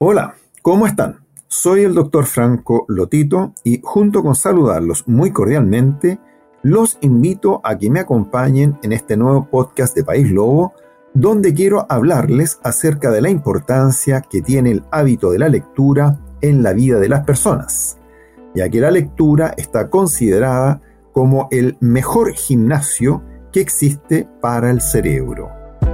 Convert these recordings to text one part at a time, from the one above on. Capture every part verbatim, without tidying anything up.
Hola, ¿cómo están? Soy el doctor Franco Lotito y junto con saludarlos muy cordialmente, los invito a que me acompañen en este nuevo podcast de País Lobo, donde quiero hablarles acerca de la importancia que tiene el hábito de la lectura en la vida de las personas, ya que la lectura está considerada como el mejor gimnasio que existe para el cerebro.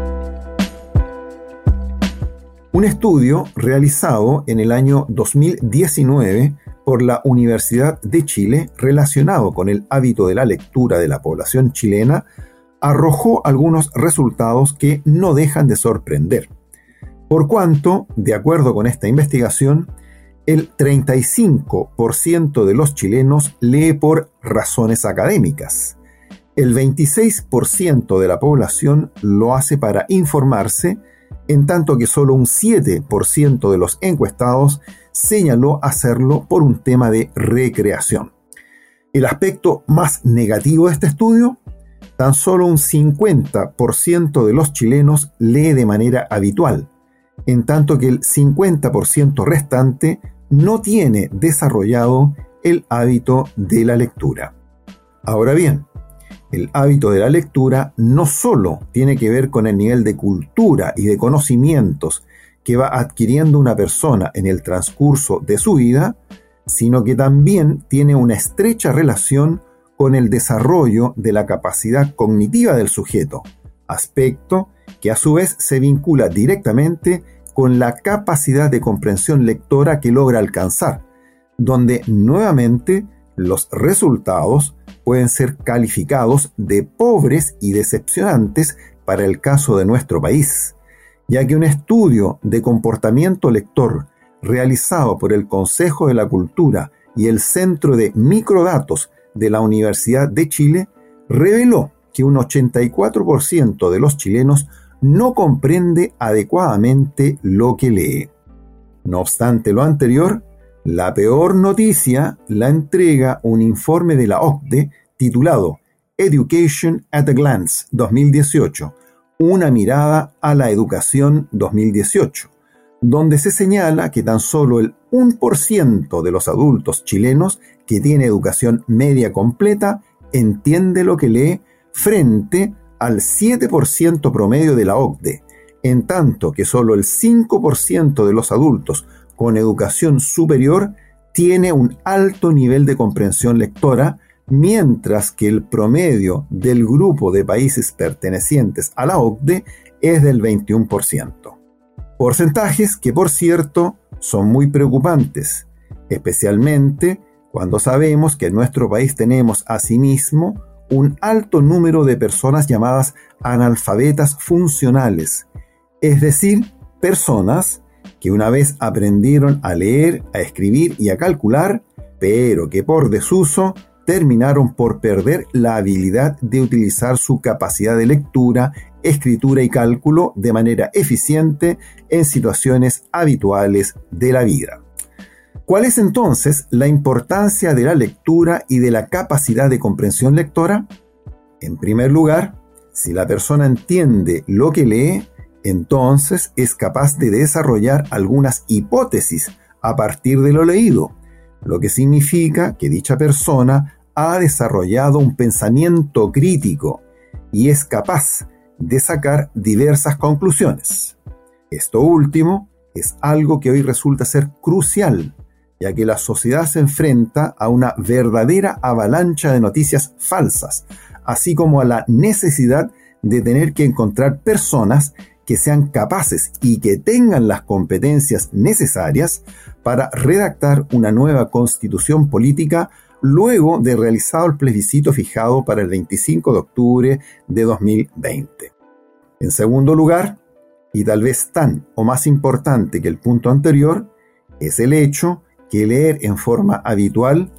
Un estudio realizado en el año dos mil diecinueve por la Universidad de Chile relacionado con el hábito de la lectura de la población chilena arrojó algunos resultados que no dejan de sorprender. Por cuanto, de acuerdo con esta investigación, el treinta y cinco por ciento de los chilenos lee por razones académicas, el veintiséis por ciento de la población lo hace para informarse, en tanto que solo un siete por ciento de los encuestados señaló hacerlo por un tema de recreación. El aspecto más negativo de este estudio, tan solo un cincuenta por ciento de los chilenos lee de manera habitual, en tanto que el cincuenta por ciento restante no tiene desarrollado el hábito de la lectura. Ahora bien, el hábito de la lectura no solo tiene que ver con el nivel de cultura y de conocimientos que va adquiriendo una persona en el transcurso de su vida, sino que también tiene una estrecha relación con el desarrollo de la capacidad cognitiva del sujeto, aspecto que a su vez se vincula directamente con la capacidad de comprensión lectora que logra alcanzar, donde nuevamente los resultados pueden ser calificados de pobres y decepcionantes para el caso de nuestro país, ya que un estudio de comportamiento lector realizado por el Consejo de la Cultura y el Centro de Microdatos de la Universidad de Chile reveló que un ochenta y cuatro por ciento de los chilenos no comprende adecuadamente lo que lee. No obstante lo anterior, la peor noticia la entrega un informe de la O C D E titulado Education at a Glance dos mil dieciocho, una mirada a la educación dos mil dieciocho, donde se señala que tan solo el uno por ciento de los adultos chilenos que tiene educación media completa entiende lo que lee frente al siete por ciento promedio de la O C D E, en tanto que solo el cinco por ciento de los adultos con educación superior tiene un alto nivel de comprensión lectora, mientras que el promedio del grupo de países pertenecientes a la O C D E es del veintiuno por ciento. Porcentajes que, por cierto, son muy preocupantes, especialmente cuando sabemos que en nuestro país tenemos asimismo un alto número de personas llamadas analfabetas funcionales, es decir, personas que una vez aprendieron a leer, a escribir y a calcular, pero que por desuso terminaron por perder la habilidad de utilizar su capacidad de lectura, escritura y cálculo de manera eficiente en situaciones habituales de la vida. ¿Cuál es entonces la importancia de la lectura y de la capacidad de comprensión lectora? En primer lugar, si la persona entiende lo que lee, entonces es capaz de desarrollar algunas hipótesis a partir de lo leído, lo que significa que dicha persona ha desarrollado un pensamiento crítico y es capaz de sacar diversas conclusiones. Esto último es algo que hoy resulta ser crucial, ya que la sociedad se enfrenta a una verdadera avalancha de noticias falsas, así como a la necesidad de tener que encontrar personas que sean capaces y que tengan las competencias necesarias para redactar una nueva constitución política luego de realizado el plebiscito fijado para el veinticinco de octubre de dos mil veinte. En segundo lugar, y tal vez tan o más importante que el punto anterior, es el hecho que leer en forma habitual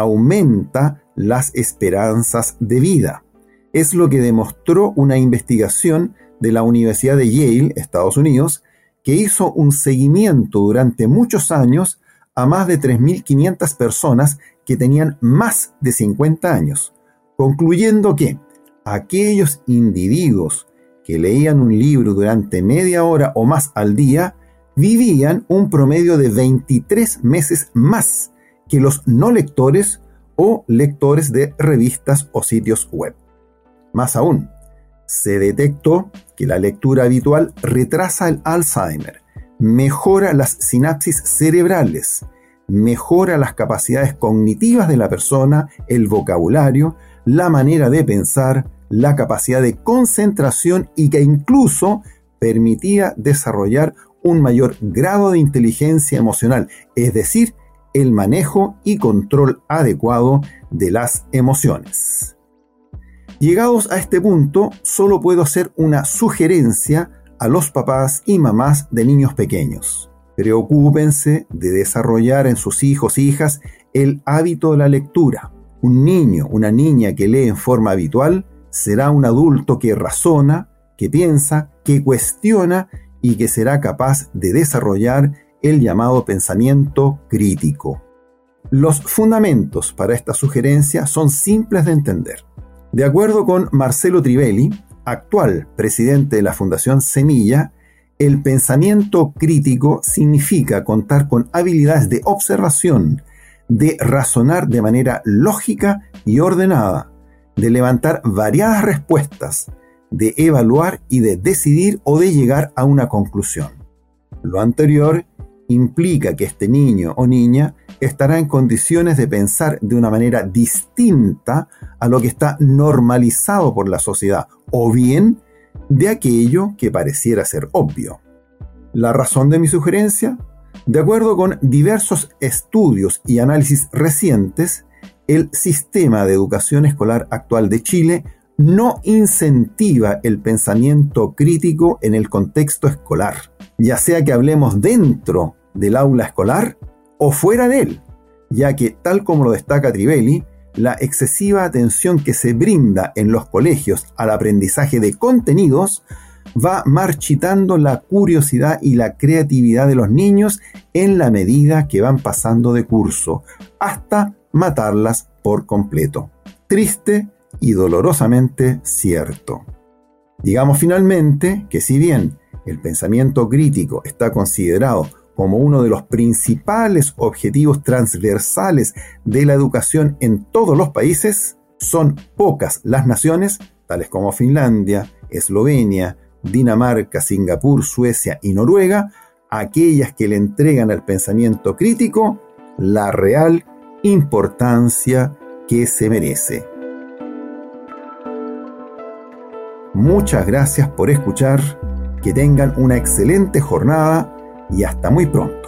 aumenta las esperanzas de vida. Es lo que demostró una investigación de la Universidad de Yale, Estados Unidos, que hizo un seguimiento durante muchos años a más de tres mil quinientas personas que tenían más de cincuenta años, concluyendo que aquellos individuos que leían un libro durante media hora o más al día vivían un promedio de veintitrés meses más que los no lectores o lectores de revistas o sitios web. Más aún, se detectó que la lectura habitual retrasa el Alzheimer, mejora las sinapsis cerebrales, mejora las capacidades cognitivas de la persona, el vocabulario, la manera de pensar, la capacidad de concentración y que incluso permitía desarrollar un mayor grado de inteligencia emocional, es decir, el manejo y control adecuado de las emociones. Llegados a este punto, solo puedo hacer una sugerencia a los papás y mamás de niños pequeños. Preocúpense de desarrollar en sus hijos e hijas el hábito de la lectura. Un niño, una niña que lee en forma habitual será un adulto que razona, que piensa, que cuestiona y que será capaz de desarrollar el llamado pensamiento crítico. Los fundamentos para esta sugerencia son simples de entender. De acuerdo con Marcelo Trivelli, actual presidente de la Fundación Semilla, el pensamiento crítico significa contar con habilidades de observación, de razonar de manera lógica y ordenada, de levantar variadas respuestas, de evaluar y de decidir o de llegar a una conclusión. Lo anterior implica que este niño o niña estará en condiciones de pensar de una manera distinta a lo que está normalizado por la sociedad, o bien de aquello que pareciera ser obvio. ¿La razón de mi sugerencia? De acuerdo con diversos estudios y análisis recientes, el sistema de educación escolar actual de Chile no incentiva el pensamiento crítico en el contexto escolar, ya sea que hablemos dentro del aula escolar o fuera de él, ya que, tal como lo destaca Trivelli, la excesiva atención que se brinda en los colegios al aprendizaje de contenidos va marchitando la curiosidad y la creatividad de los niños en la medida que van pasando de curso, hasta matarlas por completo. Triste y dolorosamente cierto. Digamos finalmente que si bien el pensamiento crítico está considerado como uno de los principales objetivos transversales de la educación en todos los países, son pocas las naciones, tales como Finlandia, Eslovenia, Dinamarca, Singapur, Suecia y Noruega, aquellas que le entregan al pensamiento crítico la real importancia que se merece. Muchas gracias por escuchar, que tengan una excelente jornada y hasta muy pronto.